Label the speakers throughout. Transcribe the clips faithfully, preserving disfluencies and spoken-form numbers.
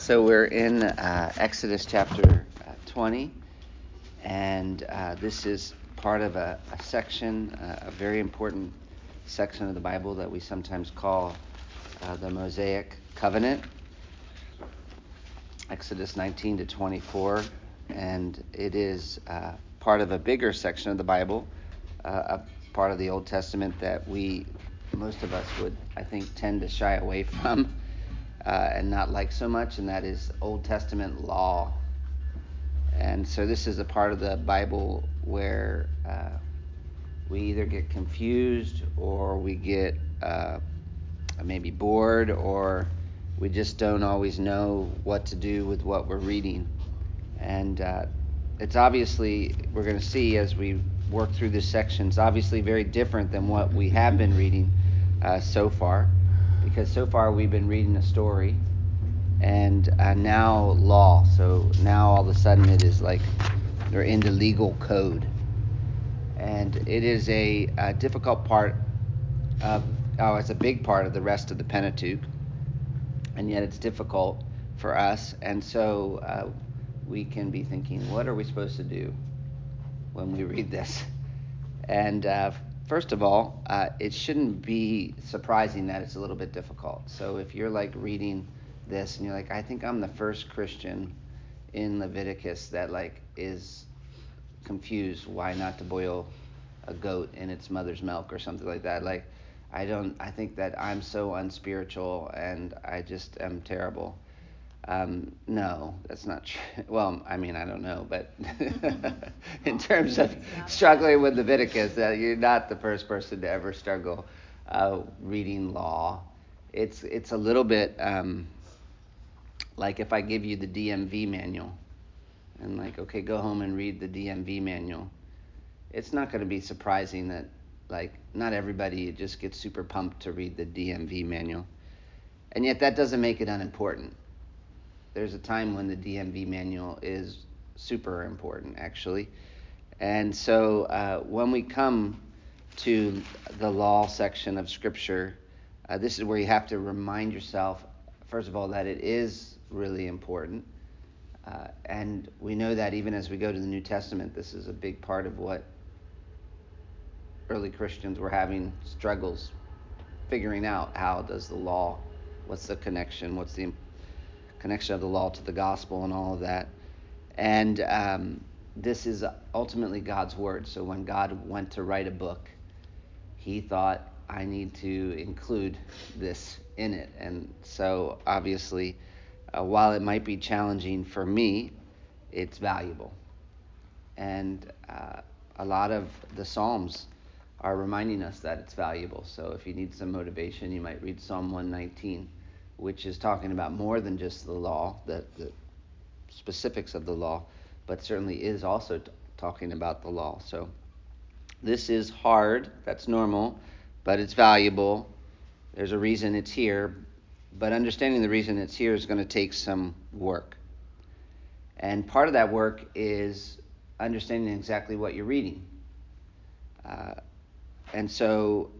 Speaker 1: So we're in uh, Exodus chapter uh, twenty, and uh, this is part of a, a section, uh, a very important section of the Bible that we sometimes call uh, the Mosaic Covenant, Exodus nineteen to twenty-four, and it is uh, part of a bigger section of the Bible, uh, a part of the Old Testament that we, most of us would, I think, tend to shy away from. Uh, and not like so much, and that is Old Testament law. And so this is a part of the Bible where uh, we either get confused or we get uh, maybe bored, or we just don't always know what to do with what we're reading. And uh, it's obviously, we're going to see as we work through this section, it's obviously very different than what we have been reading uh, so far, because so far we've been reading a story and uh, now law. So now all of a sudden it is like they're into legal code. And it is a, a difficult part of, oh, it's a big part of the rest of the Pentateuch. And yet it's difficult for us. And so uh, we can be thinking, what are we supposed to do when we read this? And uh, first of all, uh, it shouldn't be surprising that it's a little bit difficult. So if you're like reading this and you're like, I think I'm the first Christian in Leviticus that like is confused why not to boil a goat in its mother's milk or something like that. Like, I don't, I think that I'm so unspiritual and I just am terrible. Um, no, that's not true. Well, I mean, I don't know, but in terms of struggling with Leviticus, uh, you're not the first person to ever struggle uh, reading law. It's it's a little bit um, like if I give you the D M V manual and like, okay, go home and read the D M V manual. It's not going to be surprising that like not everybody just gets super pumped to read the D M V manual, and yet that doesn't make it unimportant. There's a time when the D M V manual is super important, actually. And so uh, when we come to the law section of Scripture, uh, this is where you have to remind yourself, first of all, that it is really important. Uh, and we know that even as we go to the New Testament, this is a big part of what early Christians were having struggles figuring out. How does the law, what's the connection, what's the connection of the law to the gospel and all of that. And um, this is ultimately God's word. So when God went to write a book, he thought, I need to include this in it. And so obviously, uh, while it might be challenging for me, it's valuable. And uh, a lot of the Psalms are reminding us that it's valuable. So if you need some motivation, you might read Psalm one nineteen, which is talking about more than just the law, the, the specifics of the law, but certainly is also t- talking about the law. So this is hard, that's normal, but it's valuable. There's a reason it's here, but understanding the reason it's here is going to take some work. And part of that work is understanding exactly what you're reading. Uh, and so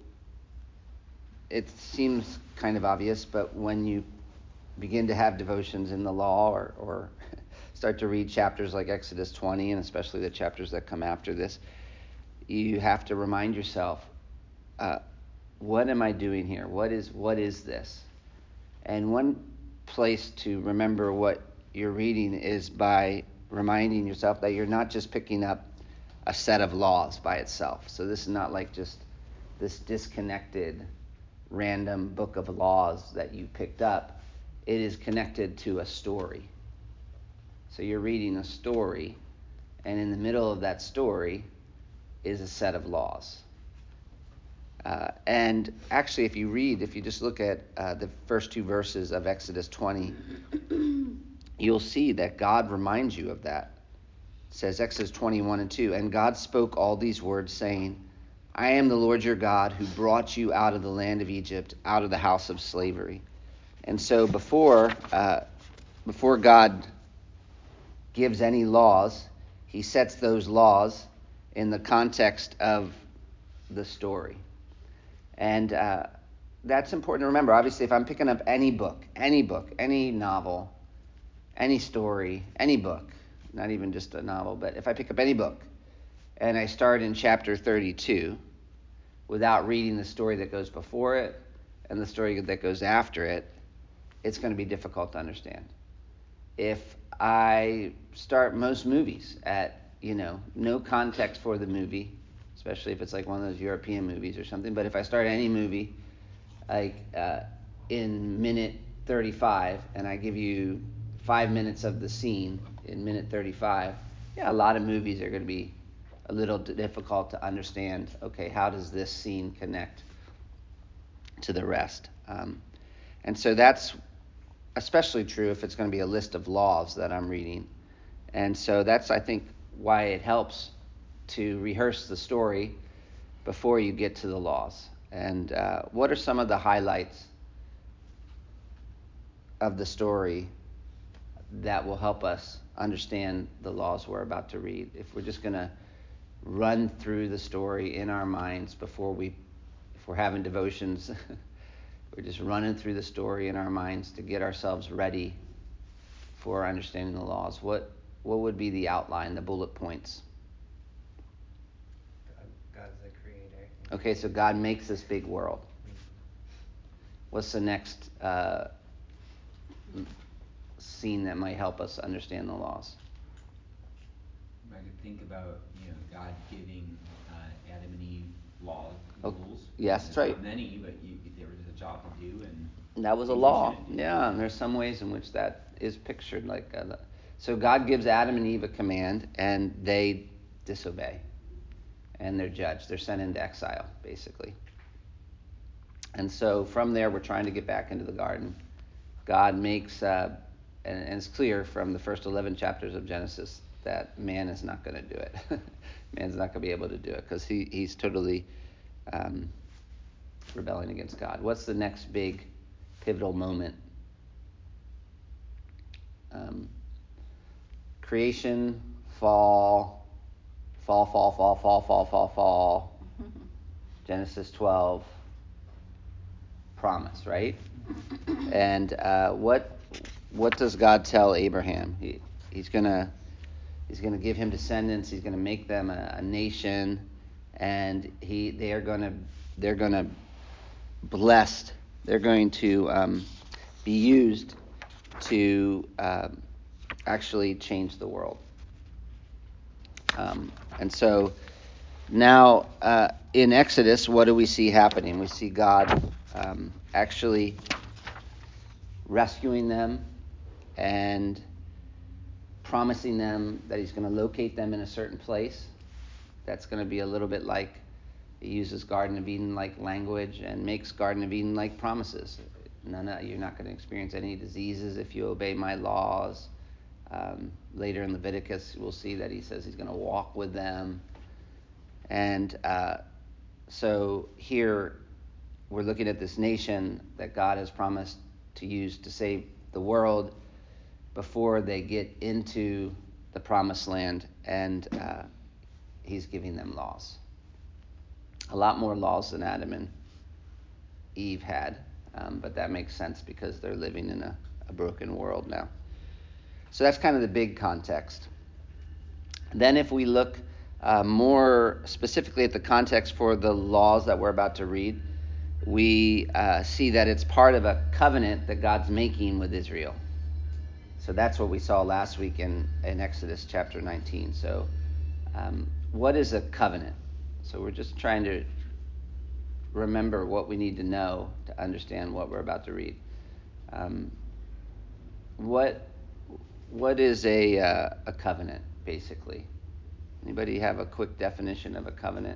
Speaker 1: it seems kind of obvious, but when you begin to have devotions in the law or, or start to read chapters like Exodus twenty, and especially the chapters that come after this, you have to remind yourself, uh, what am I doing here? What is what is this? And one place to remember what you're reading is by reminding yourself that you're not just picking up a set of laws by itself. So this is not like just this disconnected random book of laws that you picked up. It is connected to a story. So you're reading a story, and in the middle of that story is a set of laws. Uh, and actually, if you read, if you just look at uh, the first two verses of Exodus twenty, you'll see that God reminds you of that. It says Exodus twenty-one and two, and God spoke all these words, saying, I am the Lord your God who brought you out of the land of Egypt, out of the house of slavery. And so before uh, before God gives any laws, he sets those laws in the context of the story. And uh, that's important to remember. Obviously, if I'm picking up any book, any book, any novel, any story, any book, not even just a novel, but if I pick up any book and I start in chapter thirty-two without reading the story that goes before it and the story that goes after it, it's going to be difficult to understand. If I start most movies at, you know, no context for the movie, especially if it's like one of those European movies or something, but if I start any movie like uh, in minute thirty-five and I give you five minutes of the scene in minute thirty-five, yeah, a lot of movies are going to be a little difficult to understand, okay, how does this scene connect to the rest? Um, and so that's especially true if it's going to be a list of laws that I'm reading. And so that's, I think, why it helps to rehearse the story before you get to the laws. And uh, what are some of the highlights of the story that will help us understand the laws we're about to read? If we're just going to run through the story in our minds before we, if we're having devotions, we're just running through the story in our minds to get ourselves ready for understanding the laws. What what would be the outline, the bullet points?
Speaker 2: God's the creator.
Speaker 1: Okay, so God makes this big world.
Speaker 2: Mm-hmm.
Speaker 1: What's the next uh, scene that might help us understand the laws?
Speaker 3: I could think about, you know, God giving uh, Adam and Eve laws,
Speaker 1: Oh,
Speaker 3: rules.
Speaker 1: yes, that's right.
Speaker 3: Not many, but you, there was a job to do, and
Speaker 1: that was a law. Yeah, and there's some ways in which that is pictured. Like, uh, so God gives Adam and Eve a command, and they disobey, and they're judged. They're sent into exile, basically. And so from there, we're trying to get back into the garden. God makes, uh, and, and it's clear from the first eleven chapters of Genesis that man is not going to do it. Man's not going to be able to do it because he, he's totally um, rebelling against God. What's the next big pivotal moment? Um, creation, fall, fall, fall, fall, fall, fall, fall, fall. Genesis twelve, promise, right? And uh, what what does God tell Abraham? He, he's gonna he's gonna give him descendants. He's gonna make them a, a nation, and he they are gonna they're gonna blessed. They're going to um, be used to um, actually change the world. Um, and so now uh, in Exodus, what do we see happening? We see God um, actually rescuing them and promising them that he's going to locate them in a certain place. That's going to be a little bit like, he uses Garden of Eden like language and makes Garden of Eden like promises. None of, you're not going to experience any diseases if you obey my laws. Um, later in Leviticus, we'll see that he says he's going to walk with them. And uh, so here we're looking at this nation that God has promised to use to save the world before they get into the promised land, and uh, he's giving them laws. A lot more laws than Adam and Eve had, um, but that makes sense because they're living in a, a broken world now. So that's kind of the big context. Then if we look uh, more specifically at the context for the laws that we're about to read, we uh, see that it's part of a covenant that God's making with Israel. So that's what we saw last week in, in Exodus chapter nineteen. So um, what is a covenant? So we're just trying to remember what we need to know to understand what we're about to read. Um, what what is a uh, a covenant, basically? Anybody have a quick definition of a covenant?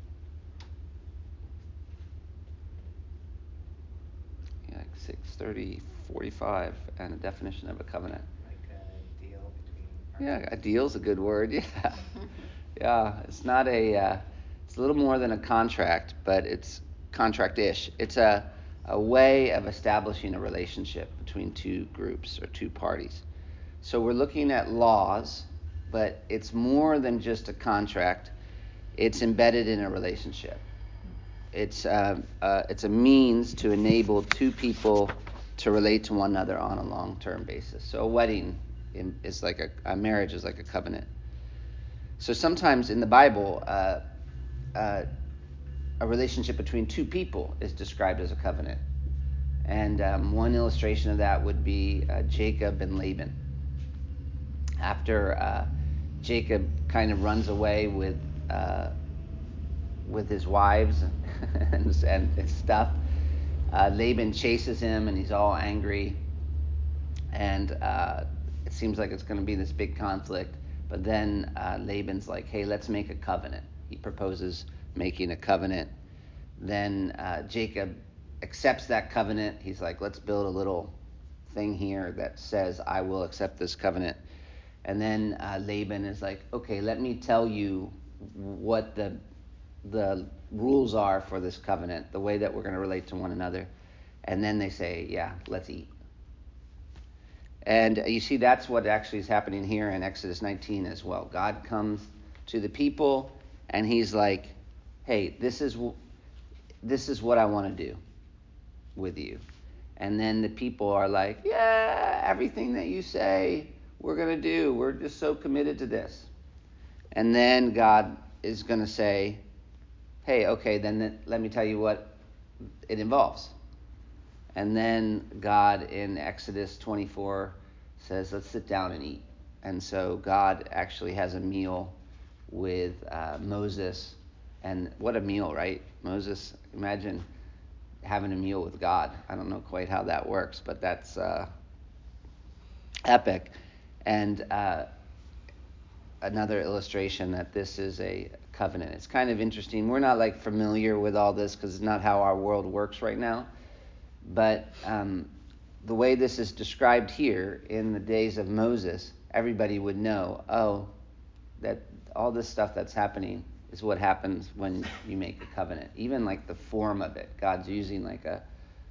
Speaker 1: Yeah, like six thirty, forty-five, and a definition of a covenant.
Speaker 2: Like a deal between
Speaker 1: Yeah, a
Speaker 2: partners.
Speaker 1: deal's a good word. Yeah, yeah. It's not a. Uh, it's a little more than a contract, but it's contract-ish. It's a a way of establishing a relationship between two groups or two parties. So we're looking at laws, but it's more than just a contract. It's embedded in a relationship. It's uh, uh, it's a means to enable two people to relate to one another on a long-term basis. So a wedding is like a, a marriage is like a covenant. So sometimes in the Bible, uh, uh, a relationship between two people is described as a covenant. And um, one illustration of that would be uh, Jacob and Laban. After uh, Jacob kind of runs away with uh, with his wives and, and, and stuff, uh, Laban chases him, and he's all angry. And uh, it seems like it's going to be this big conflict. But then uh, Laban's like, hey, let's make a covenant. He proposes making a covenant. Then uh, Jacob accepts that covenant. He's like, let's build a little thing here that says, I will accept this covenant. And then uh, Laban is like, okay, let me tell you what the the rules are for this covenant, the way that we're going to relate to one another. And then they say, yeah, let's eat. And you see, that's what actually is happening here in Exodus nineteen as well. God comes to the people, and he's like, hey, this is this is what I want to do with you. And then the people are like, yeah, everything that you say, we're going to do. We're just so committed to this. And then God is going to say, hey, okay, then th- let me tell you what it involves. And then God in Exodus twenty-four says, let's sit down and eat. And so God actually has a meal with uh, Moses. And what a meal, right? Moses, imagine having a meal with God. I don't know quite how that works, but that's uh, epic. And uh, another illustration that this is a covenant. It's kind of interesting. We're not like familiar with all this because it's not how our world works right now. But um, the way this is described here in the days of Moses, everybody would know, oh, that all this stuff that's happening is what happens when you make a covenant. Even like the form of it, God's using like a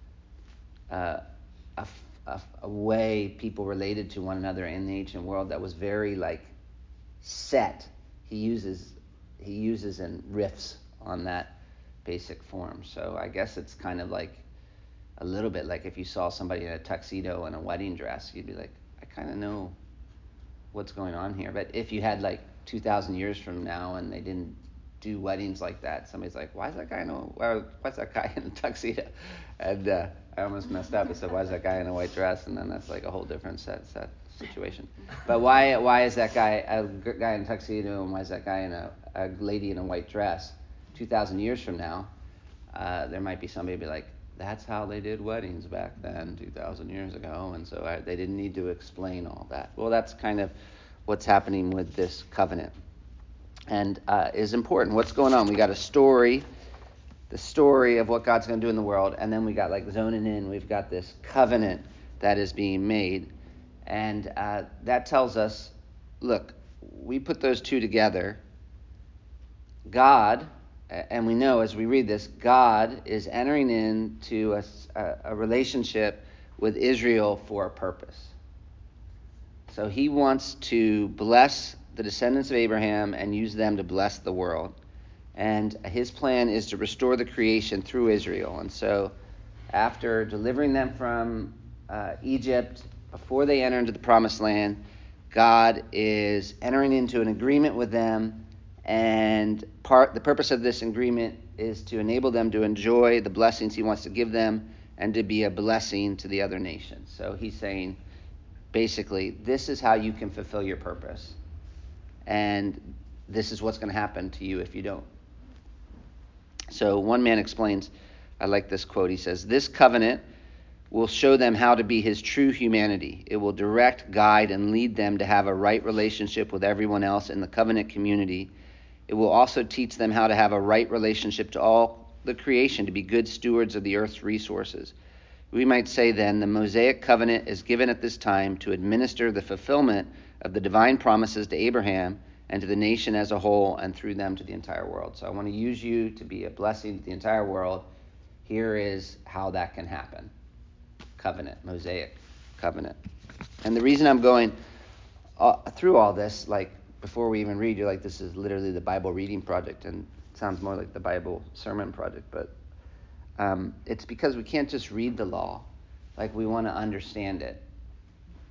Speaker 1: a, a, a, a way people related to one another in the ancient world that was very like set. He uses he uses and riffs on that basic form. So I guess it's kind of like a little bit like if you saw somebody in a tuxedo and a wedding dress, you'd be like, I kind of know what's going on here. But if you had like two thousand years from now and they didn't do weddings like that, somebody's like, why is that guy in a, why's that guy in a tuxedo? And uh, I almost messed up. I said, why is that guy in a white dress? And then that's like a whole different set, set situation. But why why is that guy a guy in a tuxedo and why is that guy in a, a lady in a white dress? two thousand years from now, uh, there might be somebody be like, that's how they did weddings back then, two thousand years ago, and so I, they didn't need to explain all that. Well, that's kind of what's happening with this covenant, and uh, is important. What's going on? We got a story, the story of what God's going to do in the world, and then we got like zoning in. We've got this covenant that is being made, and uh, that tells us, look, we put those two together. God. And we know as we read this, God is entering into a, a relationship with Israel for a purpose. So he wants to bless the descendants of Abraham and use them to bless the world. And his plan is to restore the creation through Israel. And so after delivering them from uh, Egypt, before they enter into the promised land, God is entering into an agreement with them. And part the purpose of this agreement is to enable them to enjoy the blessings he wants to give them and to be a blessing to the other nations. So he's saying, basically, this is how you can fulfill your purpose. And this is what's going to happen to you if you don't. So one man explains, I like this quote, he says, this covenant will show them how to be his true humanity. It will direct, guide, and lead them to have a right relationship with everyone else in the covenant community. It will also teach them how to have a right relationship to all the creation, to be good stewards of the earth's resources. We might say then the Mosaic covenant is given at this time to administer the fulfillment of the divine promises to Abraham and to the nation as a whole and through them to the entire world. So I want to use you to be a blessing to the entire world. Here is how that can happen. Covenant, Mosaic covenant. And the reason I'm going uh, through all this, like, before we even read, you're like, this is literally the Bible reading project, and it sounds more like the Bible sermon project, but um, it's because we can't just read the law. Like, we want to understand it.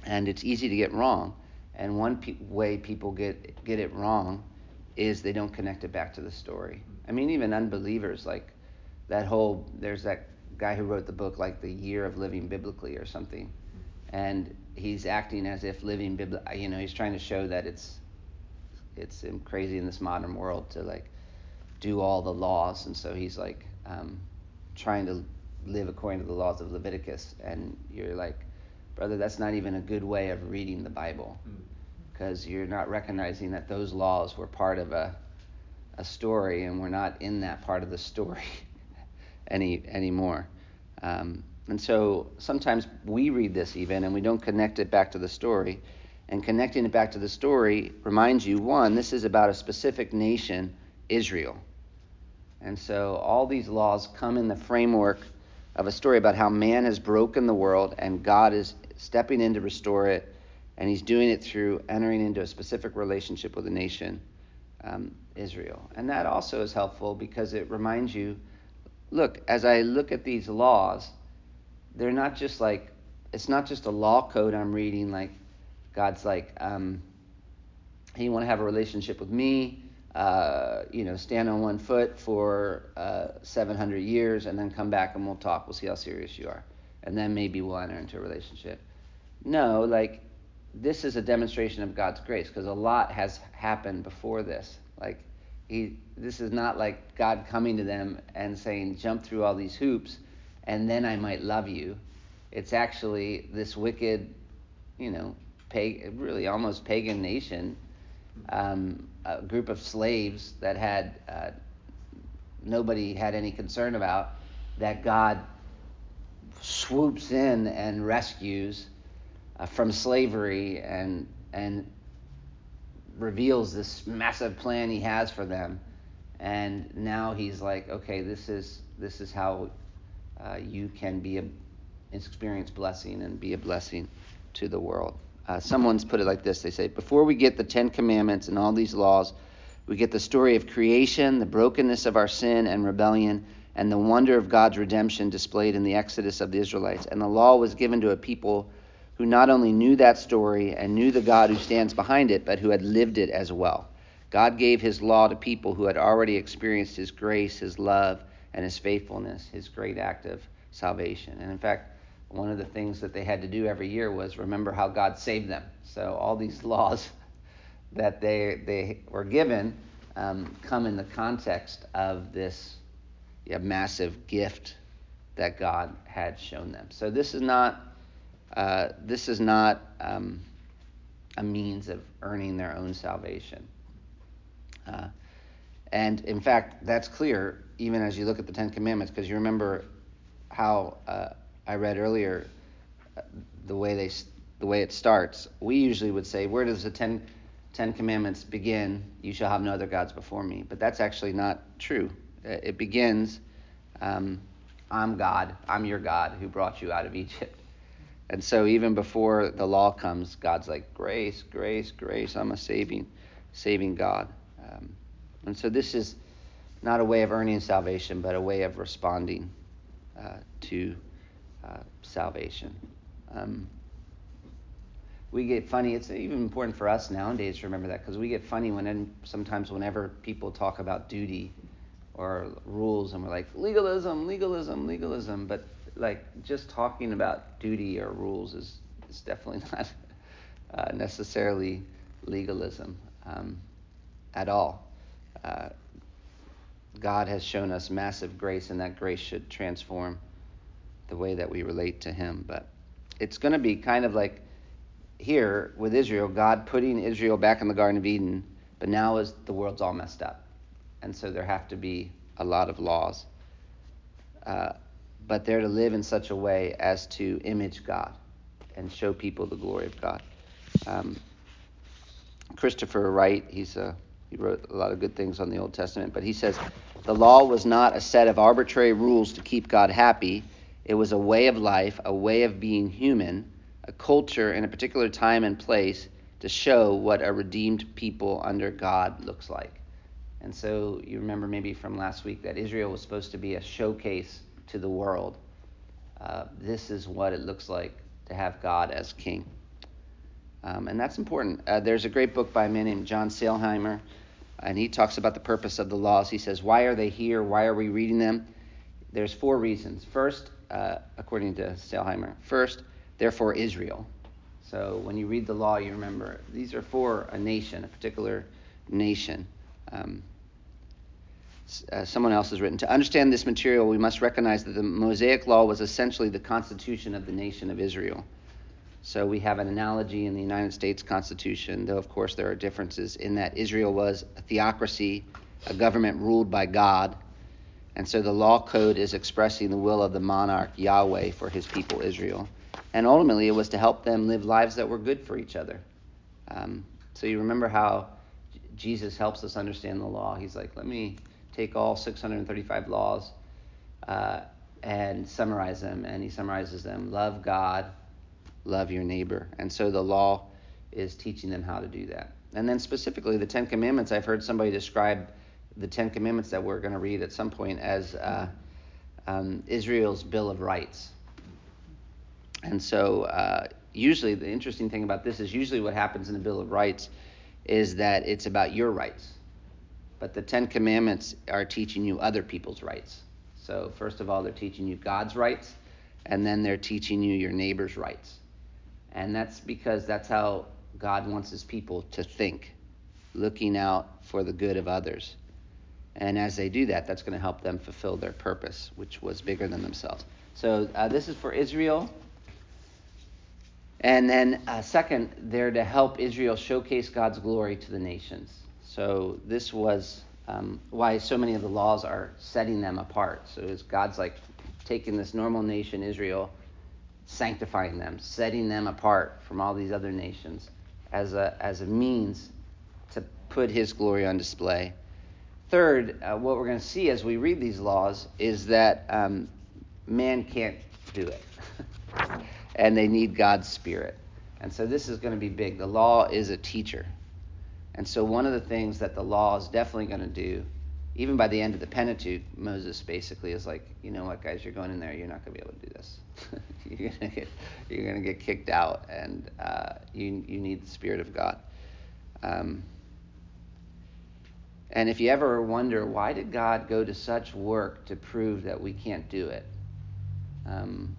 Speaker 1: and it's easy to get wrong. And one pe- way people get get it wrong is they don't connect it back to the story. I mean, even unbelievers, like that whole, there's that guy who wrote the book, like The Year of Living Biblically or something, and he's acting as if living biblically, you know, he's trying to show that it's it's crazy in this modern world to like do all the laws, and so he's like um, trying to live according to the laws of Leviticus, and you're like, brother, that's not even a good way of reading the Bible, because you're not recognizing that those laws were part of a a story, and we're not in that part of the story any anymore. Um, and so sometimes we read this even, and we don't connect it back to the story. And connecting it back to the story reminds you, one, this is about a specific nation, Israel. And so all these laws come in the framework of a story about how man has broken the world and God is stepping in to restore it, and he's doing it through entering into a specific relationship with a nation, um, Israel. And that also is helpful because it reminds you, look, as I look at these laws, they're not just like, it's not just a law code I'm reading, like God's like, um, hey, you want to have a relationship with me, uh, you know, stand on one foot for uh, seven hundred years and then come back and we'll talk. We'll see how serious you are. And then maybe we'll enter into a relationship. No, like, this is a demonstration of God's grace because a lot has happened before this. Like, he, this is not like God coming to them and saying, jump through all these hoops and then I might love you. It's actually this wicked, you know, pag- really almost pagan nation, um, a group of slaves that had uh, nobody had any concern about, that God swoops in and rescues uh, from slavery and and reveals this massive plan he has for them. And now he's like, okay, this is this is how uh, you can be a experience blessing and be a blessing to the world. Uh, someone's put it like this. They say, before we get the Ten Commandments and all these laws, we get the story of creation, the brokenness of our sin and rebellion, and the wonder of God's redemption displayed in the exodus of the Israelites. And the law was given to a people who not only knew that story and knew the God who stands behind it, but who had lived it as well. God gave his law to people who had already experienced his grace, his love, and his faithfulness, his great act of salvation. And in fact, one of the things that they had to do every year was remember how God saved them. So all these laws that they they were given um, come in the context of this yeah, massive gift that God had shown them. So this is not uh, this is not um, a means of earning their own salvation. Uh, and in fact, that's clear even as you look at the Ten Commandments, because you remember how uh, I read earlier uh, the way they the way it starts. We usually would say, where does the Ten Ten Commandments begin? You shall have no other gods before me. But that's actually not true. It begins, um, I'm God, I'm your God who brought you out of Egypt. And so even before the law comes, God's like, grace, grace, grace, I'm a saving, saving God. Um, and so this is not a way of earning salvation, but a way of responding uh, to uh, salvation. Um, we get funny. It's even important for us nowadays to remember that, because we get funny when sometimes whenever people talk about duty or rules, and we're like, legalism, legalism, legalism. But like just talking about duty or rules is, is definitely not uh, necessarily legalism um, at all. Uh, God has shown us massive grace, and that grace should transform the way that we relate to him. But it's going to be kind of like here with Israel, God putting Israel back in the Garden of Eden, but now as the world's all messed up. And so there have to be a lot of laws. Uh, but they're to live in such a way as to image God and show people the glory of God. Um, Christopher Wright, he's a, he wrote a lot of good things on the Old Testament, but he says, the law was not a set of arbitrary rules to keep God happy. It was a way of life, a way of being human, a culture in a particular time and place to show what a redeemed people under God looks like. And so you remember maybe from last week that Israel was supposed to be a showcase to the world. Uh, this is what it looks like to have God as king. Um, and that's important. Uh, there's a great book by a man named John Sailheimer, and he talks about the purpose of the laws. He says, why are they here? Why are we reading them? There's four reasons. First, uh, according to Sailheimer, first, therefore Israel. So when you read the law, you remember these are for a nation, a particular nation. Um, uh, someone else has written, to understand this material, we must recognize that the Mosaic law was essentially the constitution of the nation of Israel. So we have an analogy in the United States Constitution, though of course there are differences in that Israel was a theocracy, a government ruled by God. And so the law code is expressing the will of the monarch Yahweh for his people Israel. And ultimately it was to help them live lives that were good for each other. Um, so you remember how J- Jesus helps us understand the law. He's like, let me take all six hundred thirty-five laws uh, and summarize them. And he summarizes them. Love God, love your neighbor. And so the law is teaching them how to do that. And then specifically the Ten Commandments, I've heard somebody describe the Ten Commandments that we're going to read at some point as uh, um, Israel's Bill of Rights. And so uh, usually the interesting thing about this is usually what happens in the Bill of Rights is that it's about your rights. But the Ten Commandments are teaching you other people's rights. So first of all, they're teaching you God's rights, and then they're teaching you your neighbor's rights. And that's because that's how God wants his people to think, looking out for the good of others. And as they do that, that's going to help them fulfill their purpose, which was bigger than themselves. So uh, this is for Israel. And then uh, second, they're to help Israel showcase God's glory to the nations. So this was um, why so many of the laws are setting them apart. So it's God's like taking this normal nation, Israel, sanctifying them, setting them apart from all these other nations as a as a means to put his glory on display. Third, uh, what we're going to see as we read these laws is that um, man can't do it. And they need God's Spirit. And so this is going to be big. The law is a teacher. And so one of the things that the law is definitely going to do, even by the end of the Pentateuch, Moses basically is like, you know what, guys, you're going in there, you're not going to be able to do this. you're going to get you're going to get kicked out, and uh, you you need the Spirit of God. Um, and if you ever wonder, why did God go to such work to prove that we can't do it? Um,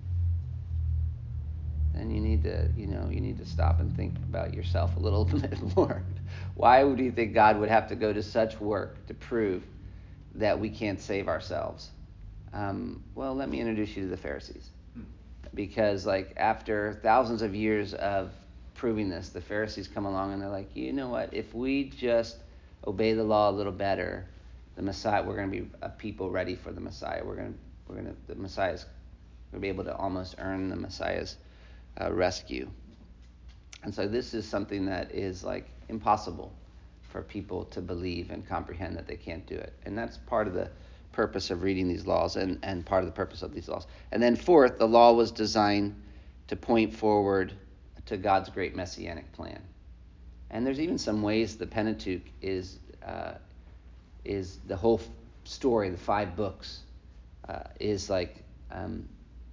Speaker 1: then you need to, you know, you need to stop and think about yourself a little bit more. Why would you think God would have to go to such work to prove that we can't save ourselves? Um, well, let me introduce you to the Pharisees. Because, like, after thousands of years of proving this, the Pharisees come along and they're like, you know what? If we just obey the law a little better, the Messiah, we're going to be a people ready for the Messiah. We're going to, we're going to, the Messiah's going to be able to almost earn the Messiah's uh, rescue. And so this is something that is like impossible for people to believe and comprehend that they can't do it. And that's part of the purpose of reading these laws and, and part of the purpose of these laws. And then fourth, the law was designed to point forward to God's great messianic plan. And there's even some ways the Pentateuch is uh, is the whole story, the five books, uh, is like um,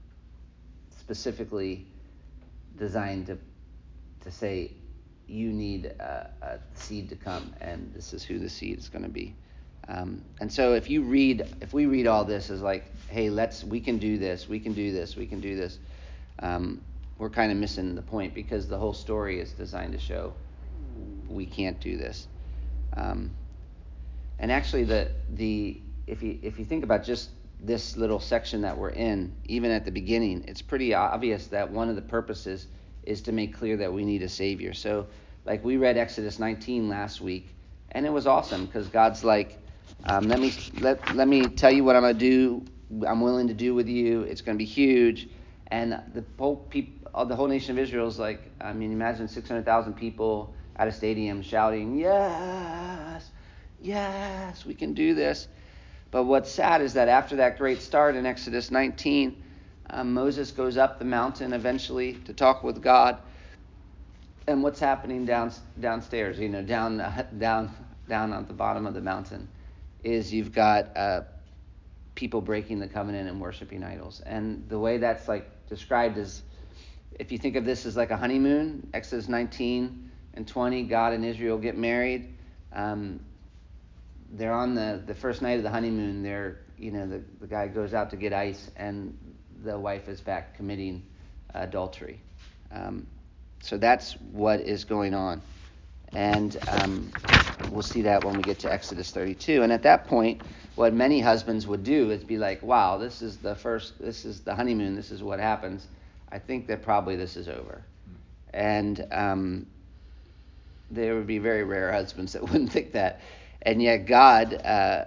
Speaker 1: specifically designed to to say you need a, a seed to come, and this is who the seed is going to be. Um, and so if you read, if we read all this as like, hey, let's, we can do this, we can do this, we can do this, um, we're kind of missing the point, because the whole story is designed to show we can't do this. Um, and actually, the the if you if you think about just this little section that we're in, even at the beginning, it's pretty obvious that one of the purposes is to make clear that we need a Savior. So, like, we read Exodus nineteen last week, and it was awesome because God's like, um, let me let let me tell you what I'm gonna do. I'm willing to do with you. It's gonna be huge, and the whole people, the whole nation of Israel is like, I mean, imagine six hundred thousand people at a stadium shouting, yes, yes, we can do this. But what's sad is that after that great start in Exodus nineteen, um, Moses goes up the mountain eventually to talk with God. And what's happening down downstairs, you know, down uh, down down at the bottom of the mountain, is you've got uh, people breaking the covenant and worshiping idols. And the way that's like described is if you think of this as like a honeymoon, Exodus nineteen and twenty, God and Israel get married. Um, they're on the, the first night of the honeymoon. They're, you know, the, the guy goes out to get ice, and the wife is back committing adultery. Um, so that's what is going on. And um, we'll see that when we get to Exodus thirty-two. And at that point, what many husbands would do is be like, wow, this is the first, this is the honeymoon, this is what happens. I think that probably this is over. And um, there would be very rare husbands that wouldn't think that. And yet God, uh,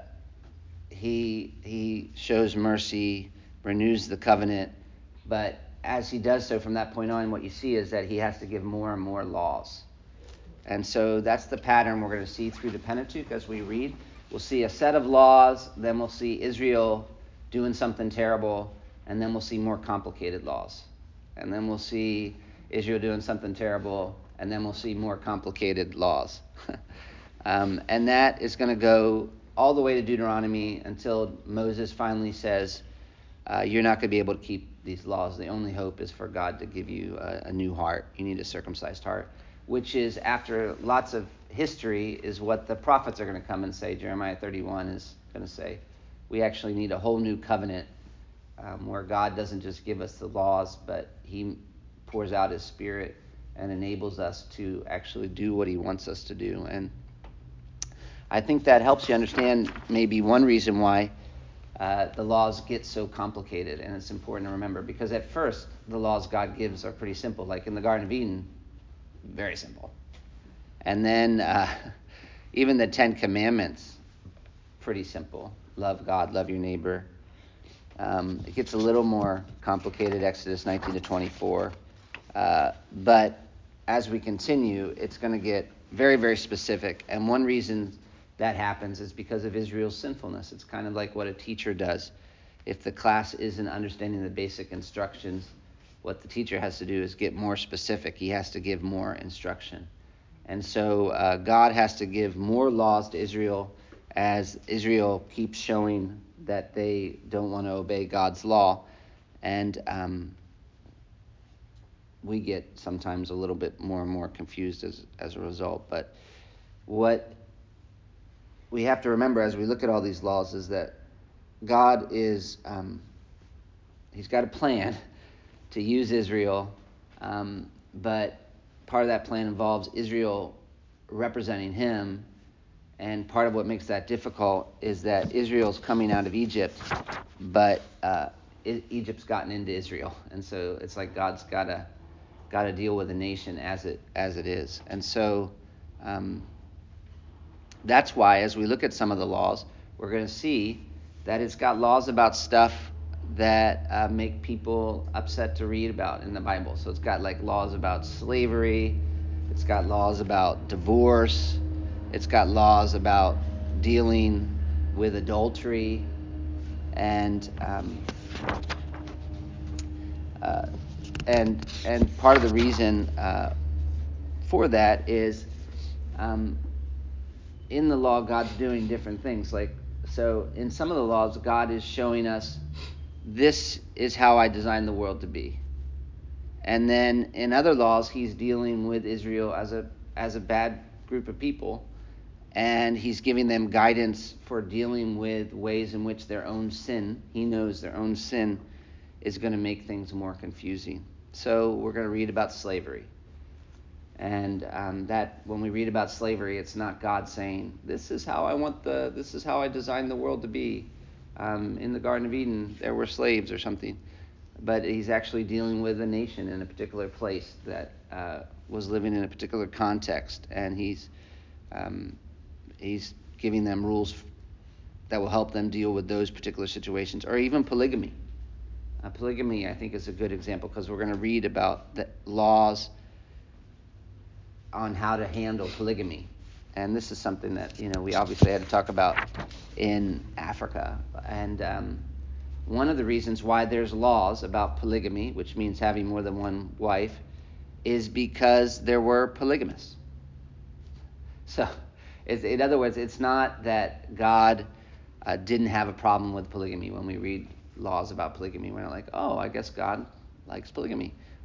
Speaker 1: he he shows mercy, renews the covenant, but as he does so from that point on, what you see is that he has to give more and more laws. And so that's the pattern we're going to see through the Pentateuch as we read. We'll see a set of laws, then we'll see Israel doing something terrible, and then we'll see more complicated laws. And then we'll see Israel doing something terrible, and then we'll see more complicated laws. um, and that is going to go all the way to Deuteronomy until Moses finally says, uh, you're not going to be able to keep these laws. The only hope is for God to give you a, a new heart. You need a circumcised heart, which is, after lots of history, is what the prophets are going to come and say. Jeremiah thirty-one is going to say, we actually need a whole new covenant um, where God doesn't just give us the laws, but he pours out his Spirit and enables us to actually do what he wants us to do. And I think that helps you understand maybe one reason why uh, the laws get so complicated. And it's important to remember, because at first the laws God gives are pretty simple. Like in the Garden of Eden, very simple. And then uh, even the Ten Commandments, pretty simple. Love God, love your neighbor. Um, it gets a little more complicated, Exodus nineteen to twenty-four. Uh, but as we continue, it's going to get very, very specific. And one reason that happens is because of Israel's sinfulness. It's kind of like what a teacher does. If the class isn't understanding the basic instructions, what the teacher has to do is get more specific. He has to give more instruction. And so uh, God has to give more laws to Israel as Israel keeps showing that they don't want to obey God's law. And um, we get sometimes a little bit more and more confused as, as a result. But what we have to remember as we look at all these laws is that God is, um, he's got a plan to use Israel, um, but part of that plan involves Israel representing him, and part of what makes that difficult is that Israel's coming out of Egypt, but uh, I- Egypt's gotten into Israel, and so it's like God's gotta gotta deal with the nation as it as it is, and so um, that's why as we look at some of the laws, we're going to see that it's got laws about stuff that uh, make people upset to read about in the Bible. So it's got like laws about slavery, it's got laws about divorce, it's got laws about dealing with adultery, and um, uh, and and part of the reason uh, for that is um, in the law God's doing different things. Like, so in some of the laws, God is showing us, this is how I designed the world to be. And then in other laws, he's dealing with Israel as a as a bad group of people, and he's giving them guidance for dealing with ways in which their own sin, he knows their own sin, is going to make things more confusing. So we're going to read about slavery. And um, that when we read about slavery, it's not God saying, this is how I want the, this is how I designed the world to be. Um, in the Garden of Eden, there were slaves or something. But he's actually dealing with a nation in a particular place that uh, was living in a particular context. And he's um, he's giving them rules that will help them deal with those particular situations. Or even polygamy. Uh, polygamy, I think, is a good example, because we're going to read about the laws on how to handle polygamy. And this is something that, you know, we obviously had to talk about in Africa. And um, one of the reasons why there's laws about polygamy, which means having more than one wife, is because there were polygamists. So, it's, in other words, it's not that God uh, didn't have a problem with polygamy. When we read laws about polygamy, we're not like, oh, I guess God likes polygamy.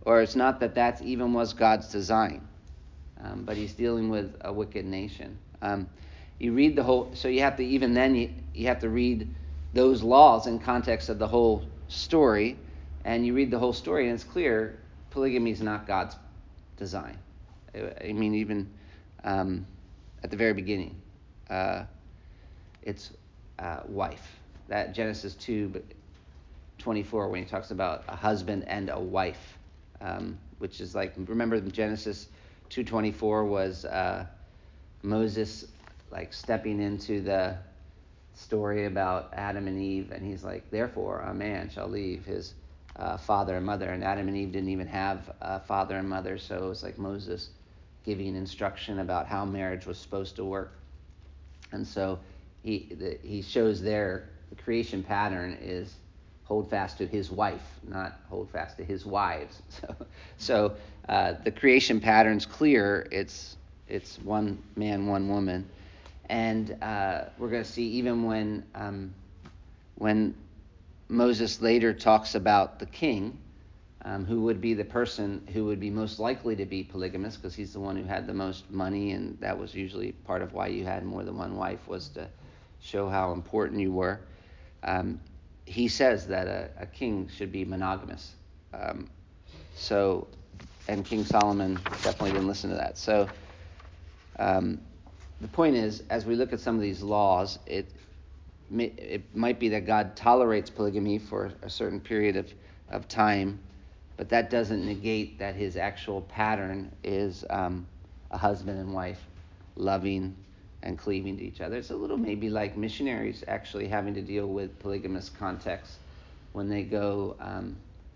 Speaker 1: or it's not that that's even was God's design. Um, but he's dealing with a wicked nation. Um, you read the whole, so you have to, even then, you, you have to read those laws in context of the whole story, and you read the whole story, and it's clear polygamy is not God's design. I mean, even um, at the very beginning, uh, it's uh, wife. That Genesis two twenty-four, when he talks about a husband and a wife, um, which is like, remember Genesis two twenty-four was uh, Moses like stepping into the story about Adam and Eve, and he's like, therefore a man shall leave his uh, father and mother, and Adam and Eve didn't even have a father and mother, so it was like Moses giving instruction about how marriage was supposed to work. And so he the, he shows there the creation pattern is hold fast to his wife, not hold fast to his wives. So, so uh, the creation pattern's clear. It's it's one man, one woman, and uh, we're going to see even when um, when Moses later talks about the king, um, who would be the person who would be most likely to be polygamous, because he's the one who had the most money, and that was usually part of why you had more than one wife, was to show how important you were. Um, he says that a, a king should be monogamous. Um, so, and King Solomon definitely didn't listen to that. So, um, the point is, as we look at some of these laws, it may, it might be that God tolerates polygamy for a certain period of, of time, but that doesn't negate that his actual pattern is um, a husband and wife loving and cleaving to each other. It's a little maybe like missionaries actually having to deal with polygamous contexts when they go um,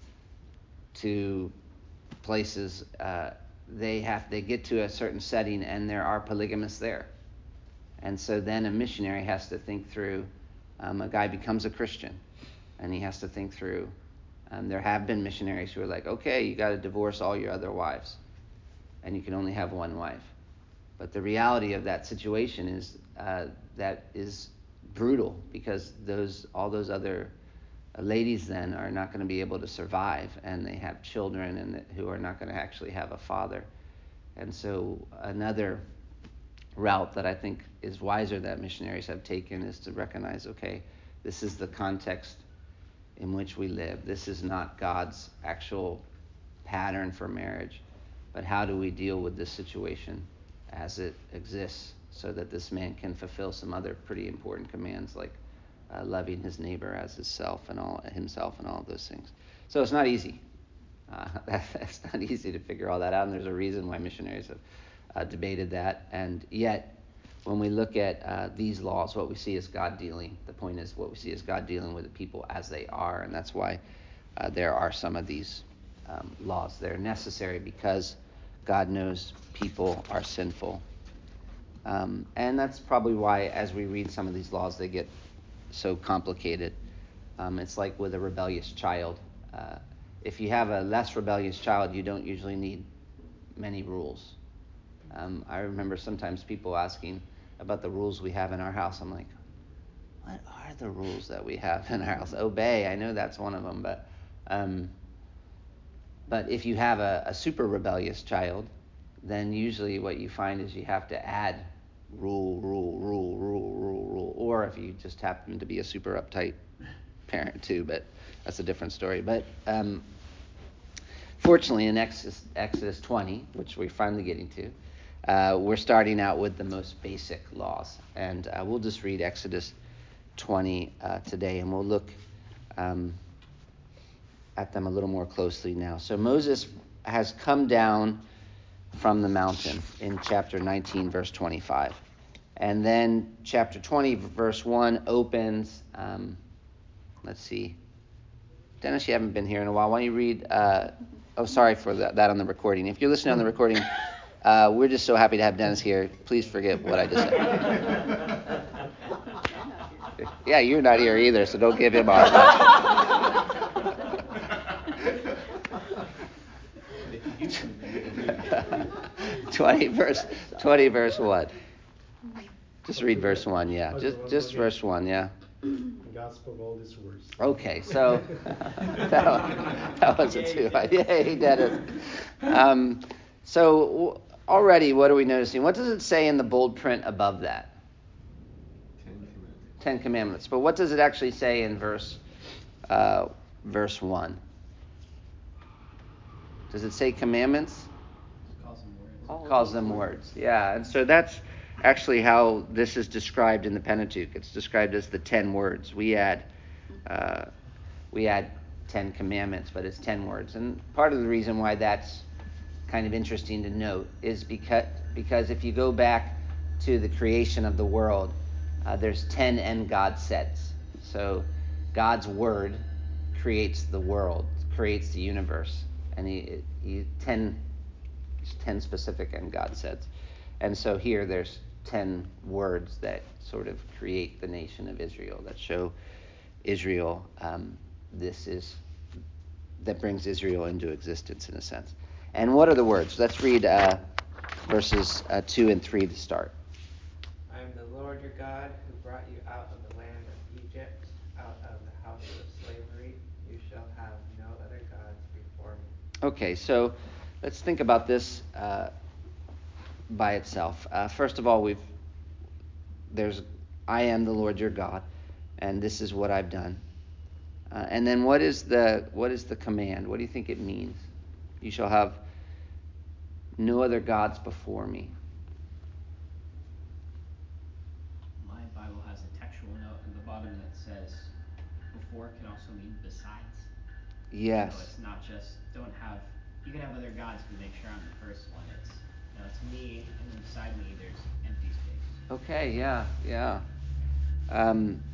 Speaker 1: to places. Uh, they have they get to a certain setting and there are polygamists there, and so then a missionary has to think through. Um, a guy becomes a Christian, and he has to think through. Um, there have been missionaries who are like, okay, you got to divorce all your other wives, and you can only have one wife. But the reality of that situation is uh, that is brutal, because those all those other uh, ladies then are not going to be able to survive, and they have children and who are not going to actually have a father. And so another route that I think is wiser that missionaries have taken is to recognize, okay, this is the context in which we live. This is not God's actual pattern for marriage, but how do we deal with this situation as it exists so that this man can fulfill some other pretty important commands, like uh, loving his neighbor as himself and all himself and all of those things. So it's not easy. Uh, it's not easy to figure all that out, and there's a reason why missionaries have uh, debated that. And yet, when we look at uh, these laws, what we see is God dealing. The point is, what we see is God dealing with the people as they are, and that's why uh, there are some of these um, laws. They're necessary because God knows people are sinful. Um, and that's probably why, as we read some of these laws, they get so complicated. Um, it's like with a rebellious child. Uh, if you have a less rebellious child, you don't usually need many rules. Um, I remember sometimes people asking about the rules we have in our house. I'm like, what are the rules that we have in our house? Obey, I know that's one of them, but um, but if you have a, a super rebellious child, then usually what you find is you have to add rule, rule, rule, rule, rule, rule, or if you just happen to be a super uptight parent too, but that's a different story. But um, fortunately, in Exodus, Exodus twenty, which we're finally getting to, uh, we're starting out with the most basic laws. And uh, we'll just read Exodus twenty uh, today, and we'll look um, at them a little more closely now. So Moses has come down from the mountain in chapter nineteen, verse twenty-five. And then chapter twenty, verse one opens, um, let's see. Dennis, you haven't been here in a while. Why don't you read, uh, oh, sorry for that, that on the recording. If you're listening on the recording, uh, we're just so happy to have Dennis here. Please forget what I just said. Yeah, you're not here either, so don't give him a hard time. twenty verse, twenty verse one. Just read verse one, yeah. Just, just verse one, yeah.
Speaker 4: God spoke all these words.
Speaker 1: Okay, so that, that was a two. Yay, Dennis. Um, so already, what are we noticing? What does it say in the bold print above that?
Speaker 5: Ten Commandments.
Speaker 1: Ten Commandments. But what does it actually say in verse uh, verse one? Does it say commandments?
Speaker 3: It calls them words.
Speaker 1: It calls them words. Yeah, and so that's actually how this is described in the Pentateuch. It's described as the ten words. We add, uh, we add ten commandments, but it's ten words. And part of the reason why that's kind of interesting to note is because because if you go back to the creation of the world, uh, there's ten and God sets. So God's word creates the world, creates the universe, and he, he ten, ten specific and God sets. And so here there's ten words that sort of create the nation of Israel, that show Israel, um, this is, that brings Israel into existence in a sense. And what are the words? Let's read uh, verses uh, two and three to start.
Speaker 2: I am the Lord your God who brought you out of the land of Egypt, out of the house of slavery. You shall have no other gods before me.
Speaker 1: Okay, so let's think about this uh, by itself. Uh, first of all, we've there's I am the Lord your God, and this is what I've done. Uh, and then what is the what is the command? What do you think it means? You shall have no other gods before me.
Speaker 6: My Bible has a textual note at the bottom that says before can also mean besides.
Speaker 1: Yes.
Speaker 6: So it's not just don't have you can have other gods but make sure I'm the first one. It's no, it's me, and then beside me there's empty space.
Speaker 1: Okay, yeah, yeah. Um,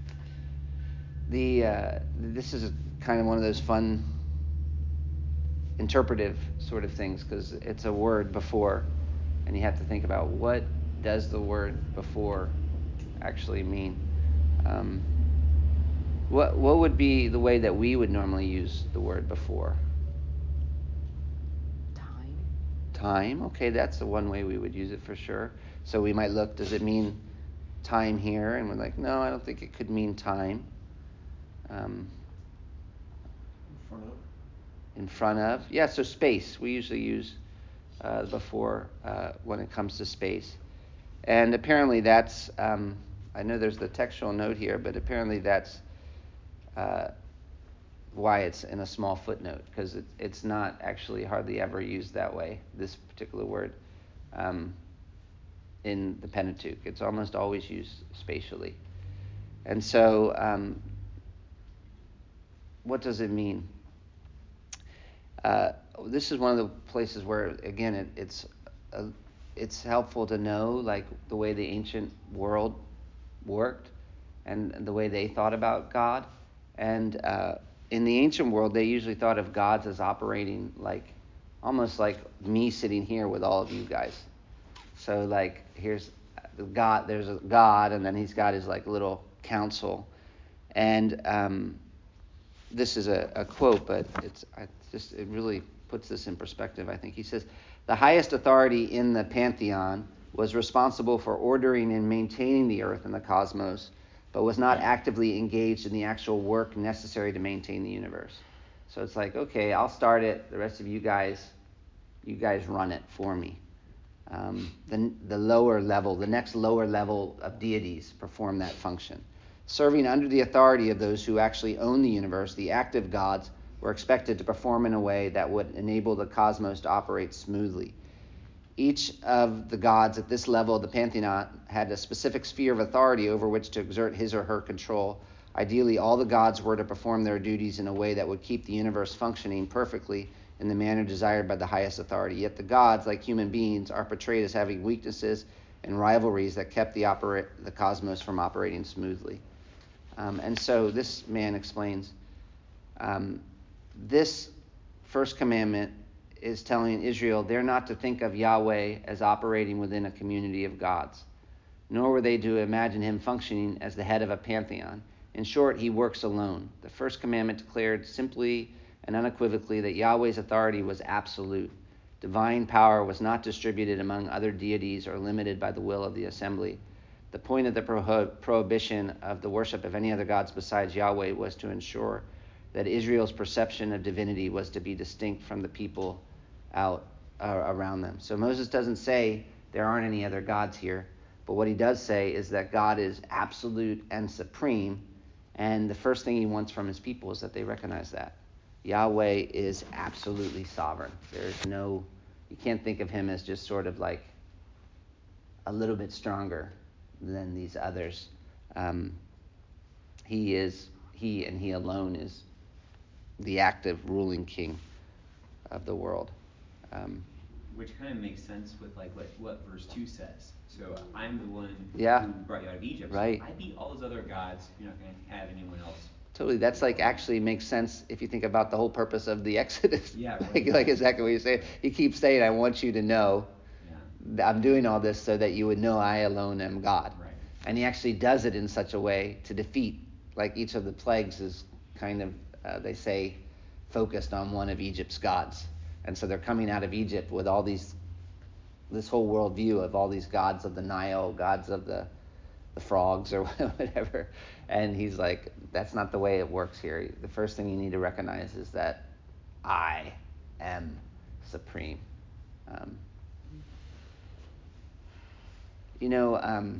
Speaker 1: the uh, this is a, kind of one of those fun interpretive sort of things because it's a word before, and you have to think about what does the word before actually mean. Um, what what would be the way that we would normally use the word before?
Speaker 7: Time.
Speaker 1: Time. Okay, that's the one way we would use it for sure. So we might look, does it mean time here? And we're like, no, I don't think it could mean time. Um,
Speaker 5: In front of.
Speaker 1: in front of. Yeah, so space. We usually use uh, before uh, when it comes to space. And apparently that's, um, I know there's the textual note here, but apparently that's uh, why it's in a small footnote, because it, it's not actually hardly ever used that way, this particular word, um, in the Pentateuch. It's almost always used spatially. And so um, what does it mean? Uh, this is one of the places where, again, it, it's uh, it's helpful to know like the way the ancient world worked and, and the way they thought about God. And uh, in the ancient world, they usually thought of gods as operating like almost like me sitting here with all of you guys. So like here's the God, there's a God, and then he's got his like little council. And um, this is a, a quote, but it's I just it really puts this in perspective, I think. He says, the highest authority in the pantheon was responsible for ordering and maintaining the earth and the cosmos, but was not actively engaged in the actual work necessary to maintain the universe. So it's like, okay, I'll start it. The rest of you guys, you guys run it for me. Um, the, the lower level, the next lower level of deities perform that function. Serving under the authority of those who actually own the universe, the active gods were expected to perform in a way that would enable the cosmos to operate smoothly. Each of the gods at this level of the pantheon had a specific sphere of authority over which to exert his or her control. Ideally, all the gods were to perform their duties in a way that would keep the universe functioning perfectly in the manner desired by the highest authority. Yet the gods, like human beings, are portrayed as having weaknesses and rivalries that kept the, opera- the cosmos from operating smoothly. Um, and so this man explains, um, this first commandment is telling Israel they're not to think of Yahweh as operating within a community of gods, nor were they to imagine him functioning as the head of a pantheon. In short, he works alone. The first commandment declared simply and unequivocally that Yahweh's authority was absolute. Divine power was not distributed among other deities or limited by the will of the assembly, The point of the proho- prohibition of the worship of any other gods besides Yahweh was to ensure that Israel's perception of divinity was to be distinct from the people out uh, around them. So Moses doesn't say there aren't any other gods here, but what he does say is that God is absolute and supreme, and the first thing he wants from his people is that they recognize that. Yahweh is absolutely sovereign. There's no, you can't think of him as just sort of like a little bit stronger than these others. Um, he is, he and he alone is the active ruling king of the world. Um,
Speaker 3: Which kind of makes sense with like what, what verse two says. So I'm the one
Speaker 1: yeah,
Speaker 3: who brought you out of Egypt.
Speaker 1: Right.
Speaker 3: So I beat all those other gods. You're not going to have anyone else.
Speaker 1: Totally. That's like actually makes sense if you think about the whole purpose of the Exodus.
Speaker 3: Yeah, right.
Speaker 1: like, like exactly what you're saying. He keeps saying, I want you to know
Speaker 3: Yeah.
Speaker 1: I'm doing all this so that you would know I alone am God.
Speaker 3: Right.
Speaker 1: And he actually does it in such a way to defeat, like each of the plagues is kind of, uh, they say, focused on one of Egypt's gods. And so they're coming out of Egypt with all these, this whole worldview of all these gods of the Nile, gods of the, the frogs or whatever. And he's like, that's not the way it works here. The first thing you need to recognize is that I am supreme. Um, you know, um,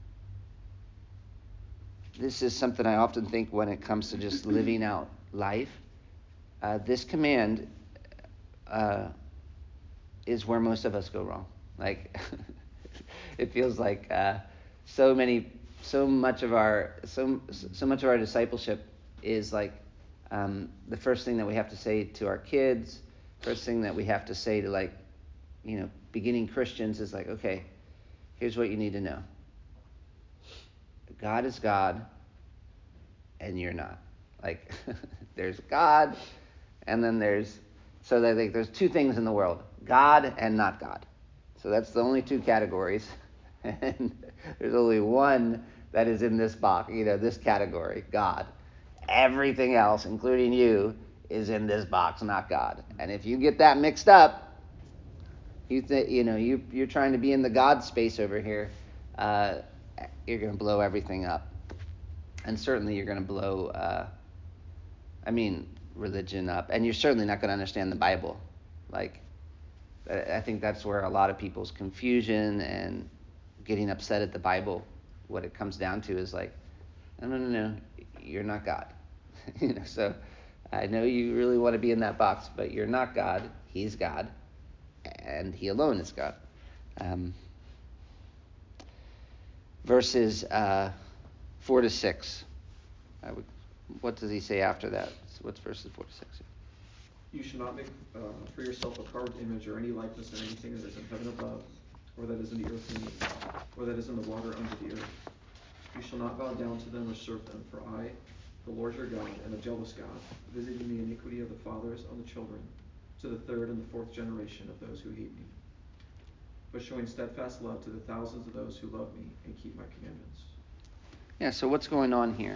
Speaker 1: this is something I often think when it comes to just living out life. Uh, this command uh, is where most of us go wrong. Like, it feels like uh, so many, so much of our, so so much of our discipleship is like um, the first thing that we have to say to our kids, first thing that we have to say to like, you know, beginning Christians is like, okay, here's what you need to know. God is God, and you're not. Like, there's God, and then there's, so that like, there's two things in the world, God and not God. So that's the only two categories, and there's only one that is in this box, you know, this category, God. Everything else, including you, is in this box, not God. And if you get that mixed up, you think, you know, you you're trying to be in the God space over here, uh, you're going to blow everything up. And certainly you're going to blow, uh, I mean, religion up. And you're certainly not going to understand the Bible. Like, I think that's where a lot of people's confusion and getting upset at the Bible, what it comes down to is like, no, no, no, no, you're not God. you know, so I know you really want to be in that box, but you're not God. He's God, and he alone is God. Um, verses uh, four to six. I would, what does he say after that? What's verses four to six?
Speaker 7: You shall not make uh, for yourself a carved image or any likeness of anything that is in heaven above, or that is in the earth beneath, or that is in the water under the earth. You shall not bow down to them or serve them, for I, the Lord your God, am a jealous God, visiting the iniquity of the fathers on the children, to the third and the fourth generation of those who hate me, but showing steadfast love to the thousands of those who love me and keep my commandments.
Speaker 1: Yeah, so what's going on here?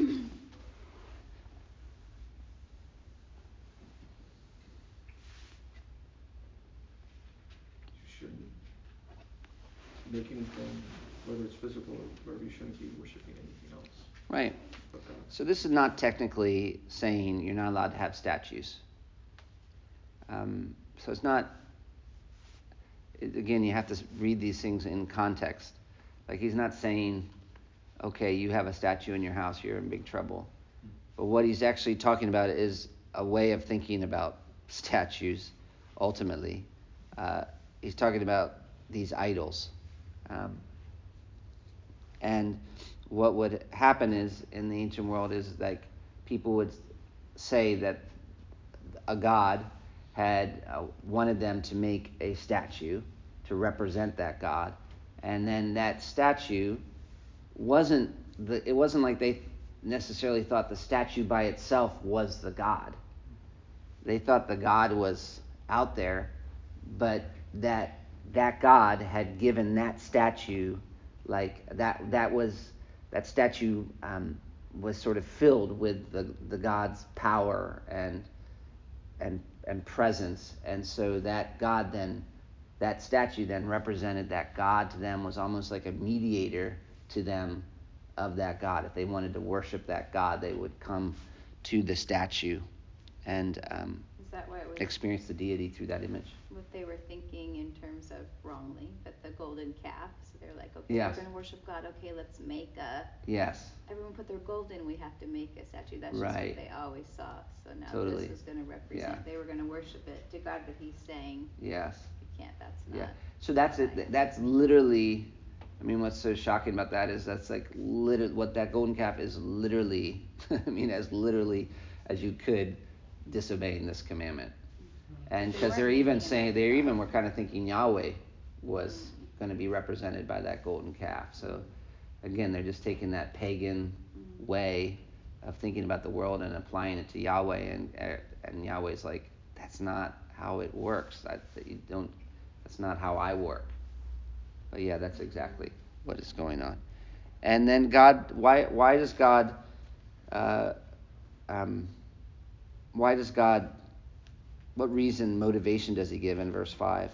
Speaker 7: Shouldn't make anything, whether it's physical or whatever, you shouldn't be worshiping anything else.
Speaker 1: Right.
Speaker 7: But God.
Speaker 1: So this is not technically saying you're not allowed to have statues. Um, so it's not, it, again, you have to read these things in context. Like he's not saying, okay, you have a statue in your house, you're in big trouble. But what he's actually talking about is a way of thinking about statues, ultimately. Uh, he's talking about these idols. Um, and what would happen is, in the ancient world, is like people would say that a god had uh, wanted them to make a statue to represent that god. And then that statue wasn't, the, it wasn't like they necessarily thought the statue by itself was the god. They thought the god was out there, but that that god had given that statue, like that that was that statue um, was sort of filled with the the god's power and and and presence, and so that god then that statue then represented that god to them, was almost like a mediator to them of that god. If they wanted to worship that god, they would come to the statue and um,
Speaker 8: Is that why it was
Speaker 1: experience the deity through that image.
Speaker 8: what they were thinking in terms of wrongly, but the golden calf? So they're like, okay,
Speaker 1: Yes.
Speaker 8: we're going to worship God. Okay, let's make a.
Speaker 1: Yes.
Speaker 8: Everyone put their gold in. We have to make a statue. That's just
Speaker 1: Right.
Speaker 8: what they always saw. So now
Speaker 1: Totally.
Speaker 8: this was going to represent.
Speaker 1: Yeah.
Speaker 8: They were going to worship it to God, but He's saying,
Speaker 1: Yes.
Speaker 8: you can't. That's not.
Speaker 1: Yeah. So that's it. That's literally. I mean, what's so shocking about that is that's like literally what that golden calf is literally. I mean, as literally as you could disobeying this commandment. And because they're even saying, they even were kind of thinking Yahweh was going to be represented by that golden calf. So again, they're just taking that pagan way of thinking about the world and applying it to Yahweh. And and Yahweh's like, that's not how it works. That, that you don't. That's not how I work. But yeah, that's exactly what is going on. And then God, why why does God, uh, um, why does God, what reason, motivation does He give in verse five?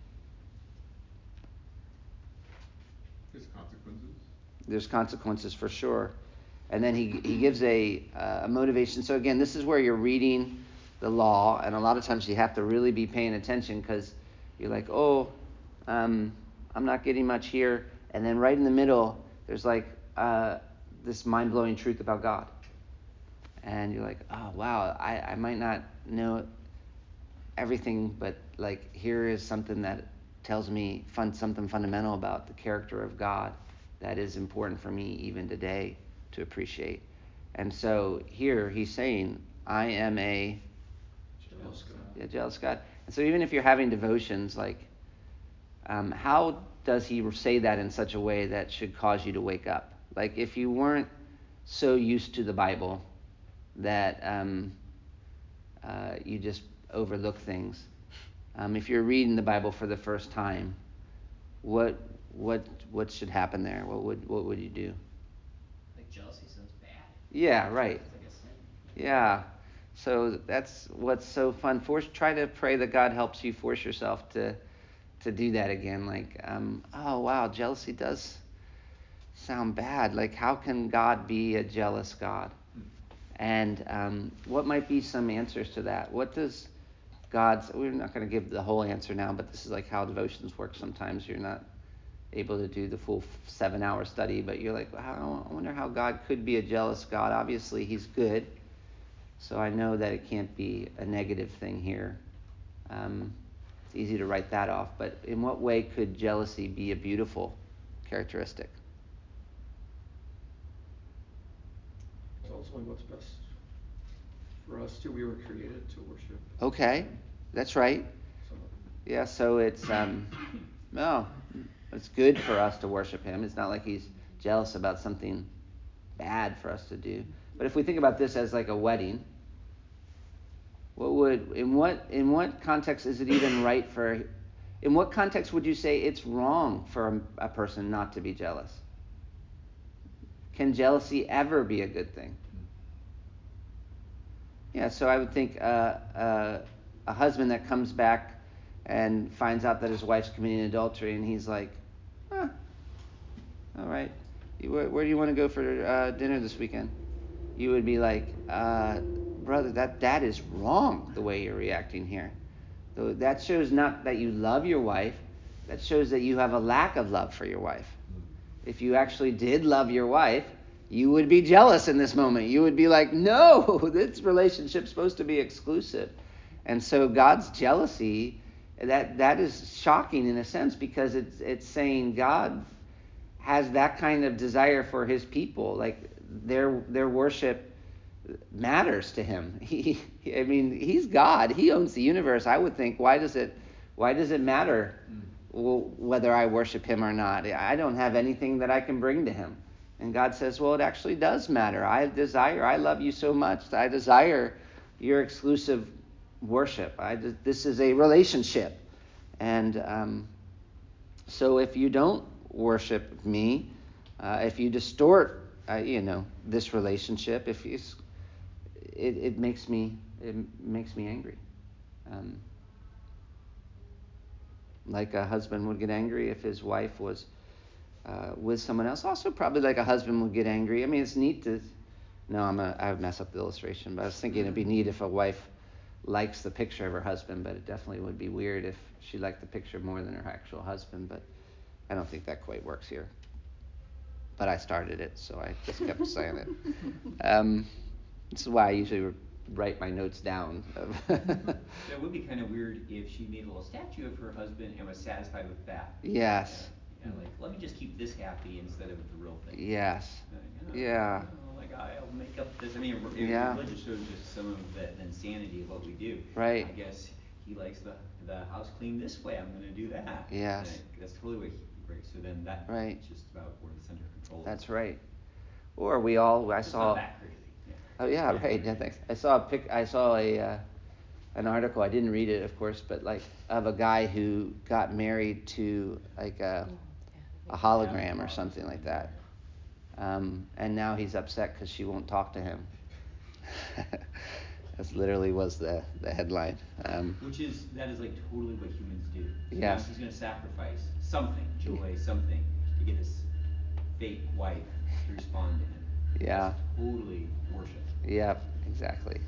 Speaker 5: There's consequences.
Speaker 1: There's consequences for sure. And then he he gives a uh, a motivation. So again, this is where you're reading the law, and a lot of times you have to really be paying attention because you're like, oh, um, I'm not getting much here. And then right in the middle, there's like uh, this mind-blowing truth about God. And you're like, oh, wow, I, I might not know everything, but like here is something that tells me fun, something fundamental about the character of God that is important for me even today to appreciate. And so here he's saying, I am a
Speaker 7: Jealous God.
Speaker 1: a jealous God. And so even if you're having devotions, like, um, how does he say that in such a way that should cause you to wake up? Like if you weren't so used to the Bible that um, uh, you just overlook things. Um, if you're reading the Bible for the first time, what what what should happen there? What would what would you do?
Speaker 6: Like jealousy sounds bad.
Speaker 1: Yeah, right.
Speaker 6: It's like a sin.
Speaker 1: Yeah. So that's what's so fun. Force try to pray that God helps you force yourself to to do that again. Like, um, oh wow, jealousy does sound bad. Like, how can God be a jealous God? And um, what might be some answers to that? What does God's, we're not going to give the whole answer now, but this is like how devotions work. Sometimes you're not able to do the full seven hour study, but you're like, wow, I wonder how God could be a jealous God. Obviously, he's good. So I know that it can't be a negative thing here. Um, it's easy to write that off. But in what way could jealousy be a beautiful characteristic?
Speaker 7: It's ultimately what's best for us too. We were created to worship.
Speaker 1: Okay, that's right.
Speaker 7: So
Speaker 1: Yeah, so it's um, no, it's good for us to worship him. It's not like he's jealous about something bad for us to do. But if we think about this as like a wedding, what would in what in what context is it even right for? In what context would you say it's wrong for a, a person not to be jealous? Can jealousy ever be a good thing? Yeah, so I would think uh, uh, a husband that comes back and finds out that his wife's committing adultery, and he's like, huh, all right, you, where, where do you want to go for uh, dinner this weekend? You would be like, uh, brother, that, that is wrong, the way you're reacting here. So that shows not that you love your wife, that shows that you have a lack of love for your wife. If you actually did love your wife, you would be jealous in this moment. You would be like, no, this relationship's supposed to be exclusive. And so God's jealousy, that that is shocking in a sense, because it's it's saying God has that kind of desire for his people. Like their their worship matters to him. He, I mean, he's God. He owns the universe. I would think, why does it why does it matter whether I worship him or not? I don't have anything that I can bring to him. And God says, well, it actually does matter. I desire, I love you so much. I desire your exclusive worship. I, this is a relationship. And um, so if you don't worship me, uh, if you distort, uh, you know, this relationship, if you, it, it makes me, it makes me angry. Um, like a husband would get angry if his wife was uh, with someone else. Also, probably like a husband would get angry. I mean, it's neat to. No, I'm a, I would mess up the illustration, but I was thinking it'd be neat if a wife likes the picture of her husband, but it definitely would be weird if she liked the picture more than her actual husband. But I don't think that quite works here. But I started it, so I just kept saying it. Um, this is why I usually write my notes down.
Speaker 3: It would be kind of weird if she made a little statue of her husband and was satisfied with that.
Speaker 1: Yes.
Speaker 3: Yeah, yeah, like, let me just keep this happy instead of the real thing.
Speaker 1: Yes.
Speaker 3: Like, oh,
Speaker 1: Yeah.
Speaker 3: Oh, like, I'll make up this. I mean, it, it
Speaker 1: Yeah.
Speaker 3: really just shows just some of the, the insanity of what we do.
Speaker 1: Right.
Speaker 3: I guess he likes the, the house clean this way. I'm going to do that.
Speaker 1: Yes.
Speaker 3: And that's totally what he, right. So then that,
Speaker 1: right.
Speaker 3: it's just about where the center of control is.
Speaker 1: That's right. Or we all, I
Speaker 3: it's
Speaker 1: saw.
Speaker 3: Not that crazy. Yeah.
Speaker 1: Oh yeah, right. Yeah, thanks. I saw a pic. I saw a uh, an article. I didn't read it, of course, but like of a guy who got married to like a a hologram or something like that, um, and now he's upset because she won't talk to him. That's literally was the the headline. Um,
Speaker 3: Which is that is like totally what humans do. So
Speaker 1: yes.
Speaker 3: Now he's going to sacrifice something, joy, something, to get his fake wife to respond to him.
Speaker 1: Yeah.
Speaker 3: That's totally worship.
Speaker 1: Yep, exactly.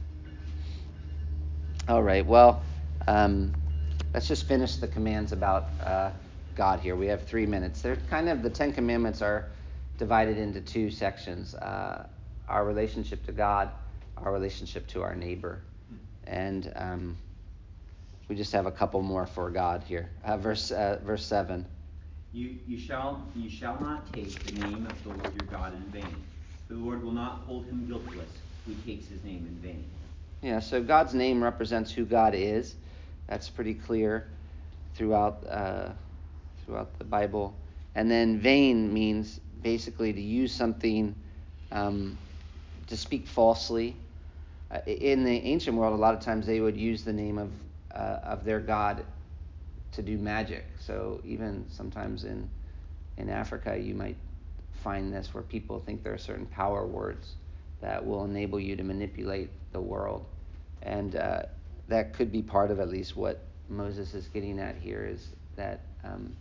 Speaker 1: All right, well, um, let's just finish the commands about uh, God here. We have three minutes. They're kind of, the Ten Commandments are divided into two sections. Uh, our relationship to God, our relationship to our neighbor. And um, we just have a couple more for God here. Uh, verse uh, verse seven.
Speaker 3: You, you shall you shall not take the name of the Lord your God in vain. The Lord will not hold him guiltless who takes his name in vain.
Speaker 1: Yeah, so God's name represents who God is. That's pretty clear throughout uh, throughout the Bible. And then vain means basically to use something, um, to speak falsely. Uh, in the ancient world, a lot of times they would use the name of uh, of their god to do magic. So even sometimes in in Africa, you might find this where people think there are certain power words that will enable you to manipulate the world. And uh, that could be part of at least what Moses is getting at here, is that um,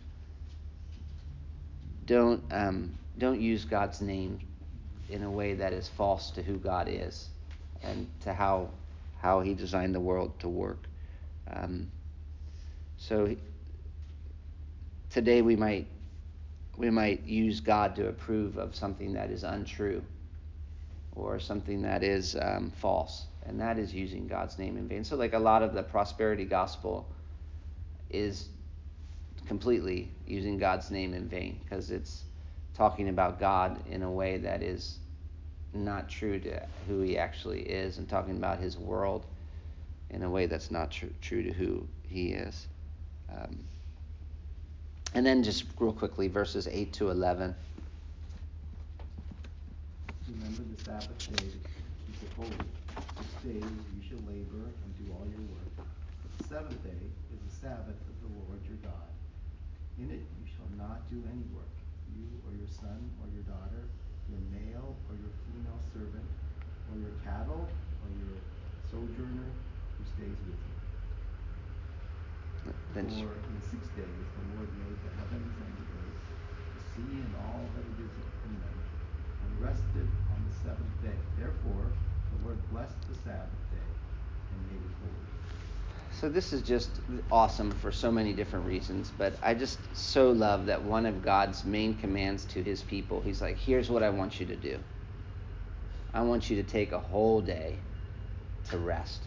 Speaker 1: don't um, don't use God's name in a way that is false to who God is and to how how He designed the world to work. Um, so today we might we might use God to approve of something that is untrue or something that is um, false, and that is using God's name in vain. So like a lot of the prosperity gospel is completely using God's name in vain, because it's talking about God in a way that is not true to who he actually is, and talking about his world in a way that's not tr- true to who he is. Um, and then just real quickly, verses eight to eleven.
Speaker 9: Remember the Sabbath day to keep it holy. Six days you shall labor and do all your work. But the seventh day is the Sabbath of the Lord your God. In it you shall not do any work, you or your son or your daughter, your male or your female servant, or your cattle or your sojourner who stays with you.
Speaker 1: Then
Speaker 9: For in six days the Lord made the heavens and the earth, the sea and all that it is in them, and rested on the seventh day. Therefore the Lord blessed the Sabbath day and made it holy.
Speaker 1: So this is just awesome for so many different reasons, but I just so love that one of God's main commands to his people, he's like, here's what I want you to do. I want you to take a whole day to rest.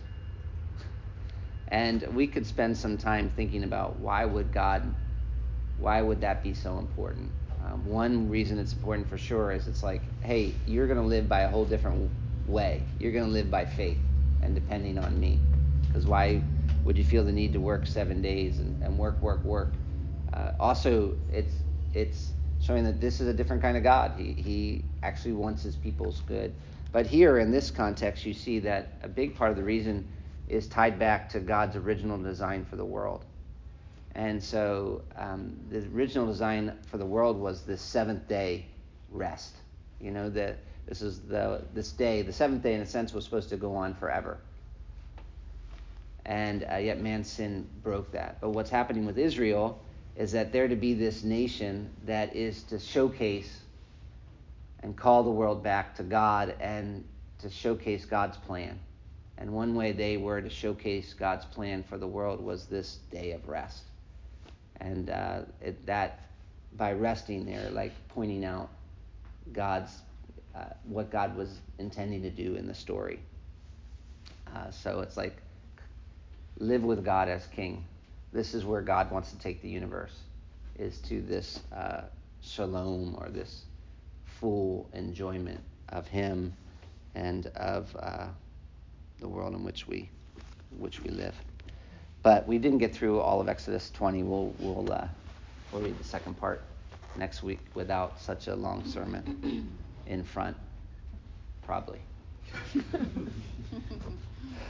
Speaker 1: And we could spend some time thinking about why would God, why would that be so important? Um, one reason it's important for sure is it's like, hey, you're going to live by a whole different way. You're going to live by faith and depending on me. Because why would you feel the need to work seven days and, and work, work, work? Uh, also, it's it's showing that this is a different kind of God. He he actually wants his people's good. But here in this context, you see that a big part of the reason is tied back to God's original design for the world. And so um, the original design for the world was this seventh day rest. You know, that this is the this day, the seventh day in a sense was supposed to go on forever. And uh, yet man's sin broke that. But what's happening with Israel is that they're to be this nation that is to showcase and call the world back to God and to showcase God's plan. And one way they were to showcase God's plan for the world was this day of rest. And uh, it, that, by resting there, like pointing out God's, uh, what God was intending to do in the story. Uh, so it's like, live with God as king. This is where God wants to take the universe, is to this uh, shalom, or this full enjoyment of him and of uh, the world in which we which we live. But we didn't get through all of Exodus twenty. We'll we'll uh, we'll read the second part next week without such a long sermon in front, probably.